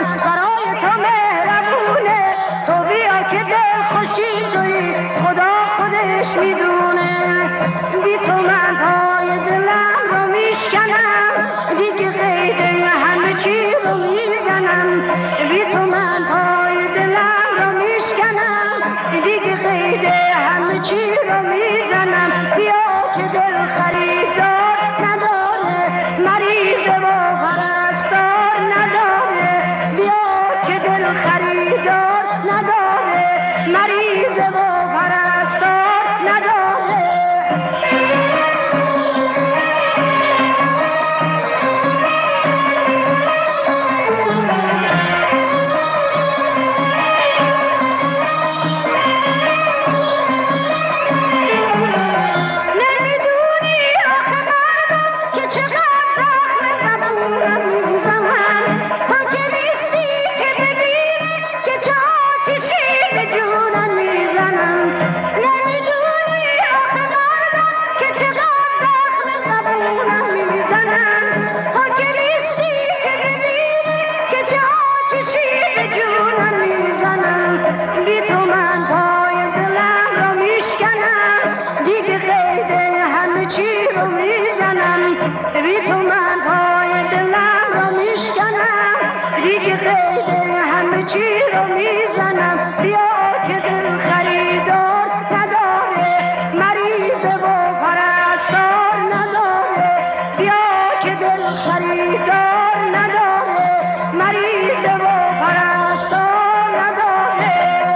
برای تو مهربونه، تو بیا که دل خوشی توی خدا خودش میدونه. بی تو من پای دلم رو میشکنم، دیگه قید همه چی رو میزنم. بی تو من پای دلم رو میشکنم، دیگه قید همه چی رو میزنم. بیا که دل خریدار نداره، مریضه و پرستار نداره. بیا که دل خریدار نداره، مریضه و پرستار نداره. بی تو من پای دلم رو میشکنم، دیگه قید همه چی رو میزنم. بیا که دل خریدار نداره، مریضه و پرستار نداره. بیا که دل خریدار نداره، مریضه و پرستار نداره.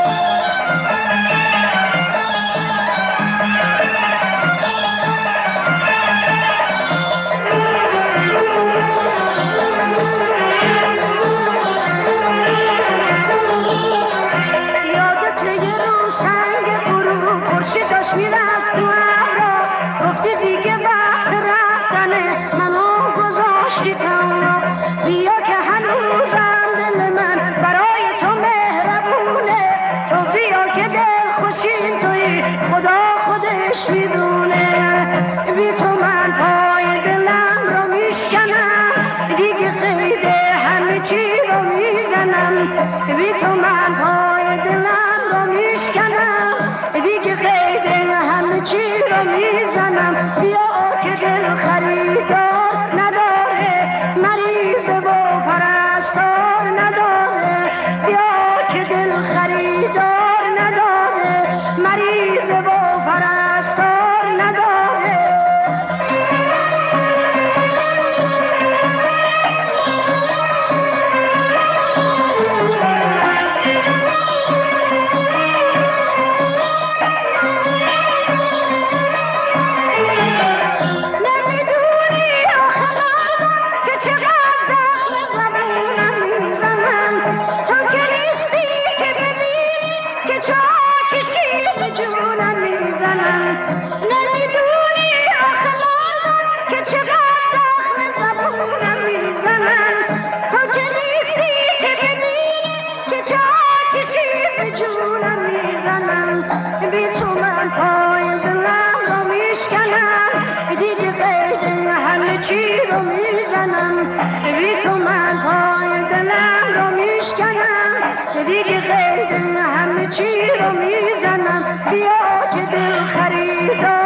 داشت میرفت تو ابرا، گفتی دیگه وقت رفتنه، منو گذاشتی تنها. بیا که هنوزم دل من برای تو مهربونه، تو بیا که دل خوشی توی خدا خودش میدونه. بی تو من پای دلم رو میشکنم، دیگه قید همه چی رو میزنم. بی تو من پای دلم رو میشکنم، دیگه قید همه چی رو میزنم. بیا که دل خریدار نداره، مریضه و پرستار نداره. بیا که دل خریدار نداره، مریضه و پرستار نداره. بی تو من پای دلم رو میشکنم، دیگه قید همه چی رو میزنم. بی تو من پای دلم رو میشکنم، دیگه قید همه چی رو میزنم. بیا که دل خریدار